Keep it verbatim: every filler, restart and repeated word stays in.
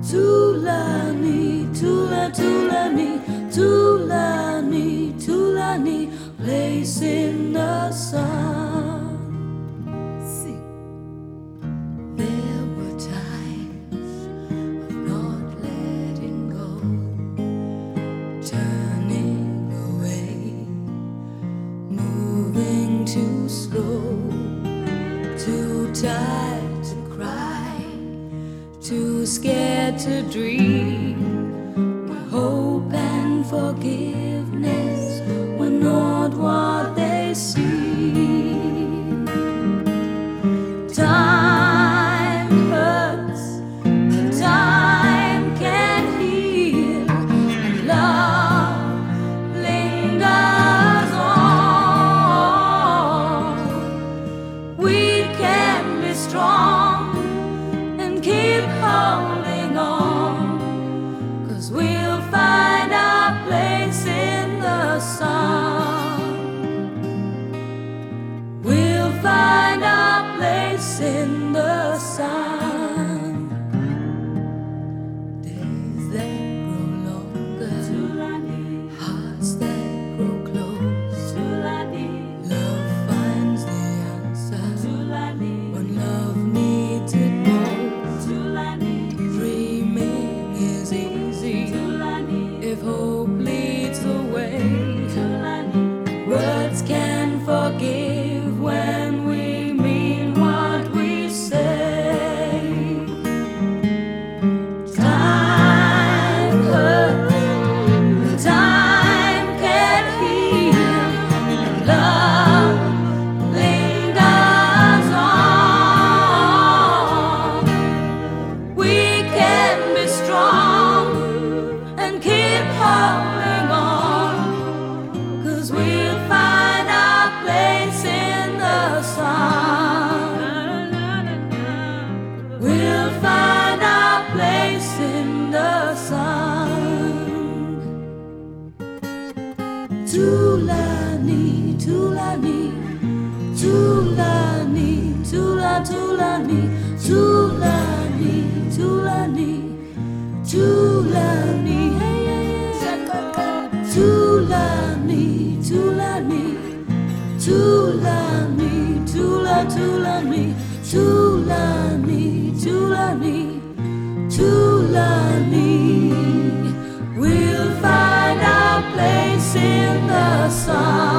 Tulani, Tula, Tulani, Tulani, Tulani, place in the sun. Sing. There were times of not letting go, turning away, moving too slow, too tired to cry, too scared to dream. Where hope and forgiveness were not what they seem. Time hurts, but time can heal, and love lingers on. We can be strong and keep holding on, 'cause we'll find our place in the sun. We'll find our place in the sun. Days that grow longer, hearts that grow close. Love finds the answer when love needs it most. Dreaming is easy if hope leads the way. Words can forgive when we mean what we say. Time hurts, time can heal, and love lingers on. We can be strong and keep holding on, 'cause we'll find our place in the sun. We'll find our place in the sun. Tulani, Tulani, Tulani, Tula, Tulani, Tulani, Tulani, Tulani, hey, hey, hey. Tulani, Tulani, Tulani, Tula, Tulani, Tulani, Tulani, Tulani. We'll find our place in the sun.